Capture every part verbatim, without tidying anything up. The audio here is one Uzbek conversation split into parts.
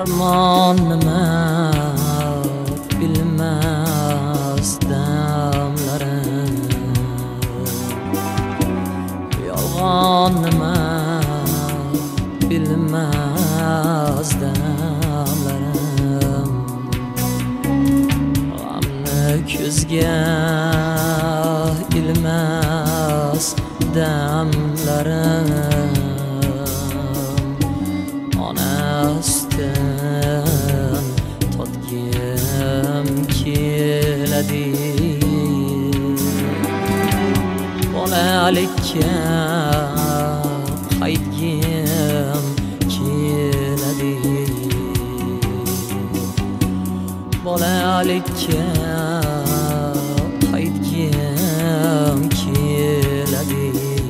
armon nima bilmas damlarim, yolg'on nima bilmas damlarim, g'amni ko'zga ilmas damlarim, onastin totgim keladi, bolalikka qaytgim keladi, bolalikka qaytgim keladi.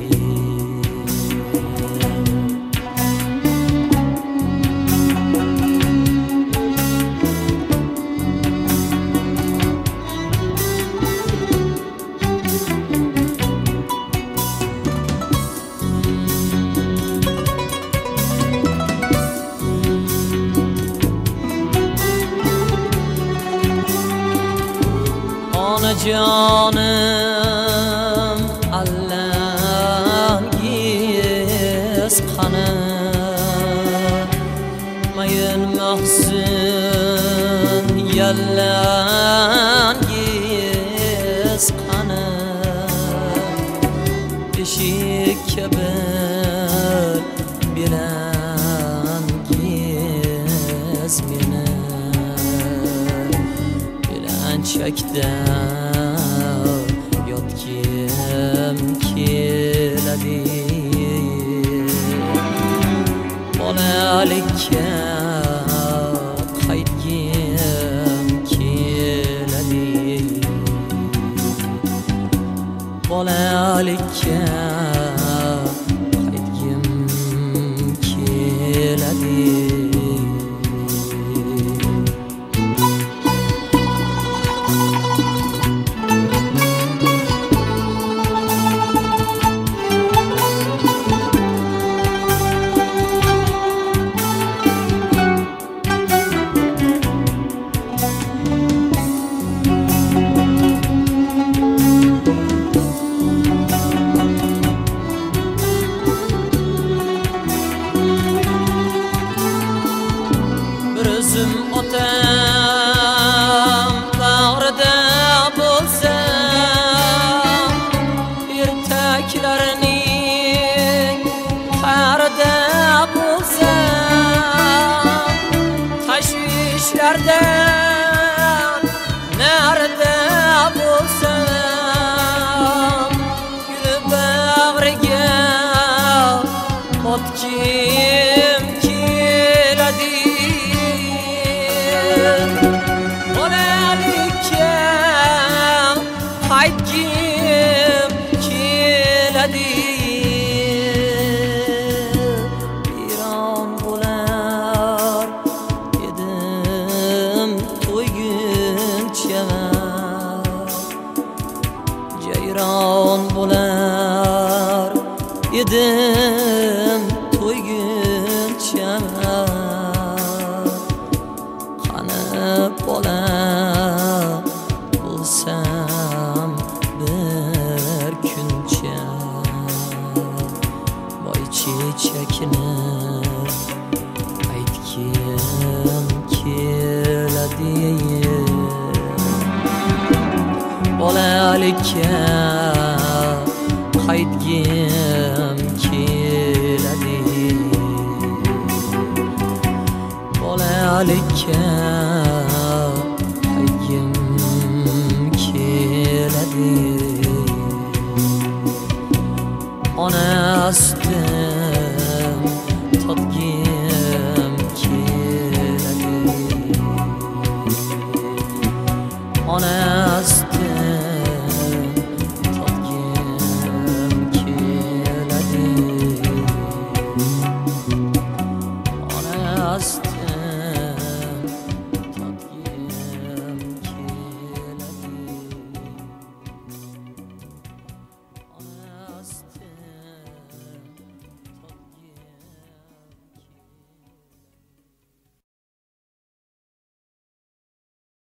Canım Allah'ıngiz kanı, mayın mahzun yallangiz kanı, eşik kebir bilangiz meni, bilan çekden yotgim keladi, bolalikka qaytgim keladi, bolalikka qaytgim keladi. Özüm otam bağrida bo'lsam, ertaklarning qarida bo'lsam, tashvishlardan narida bo'lsam, gul bag'riga otgim keladi, bolalikka qaytgim keladi. Viron bo'lar edim to'yguncha, jayron bo'lar edim to'yguncha, bola bo'lsam bir kuncha, boy chechakni aytgim keladi, bolalikka qaytgim keladi, bolalikka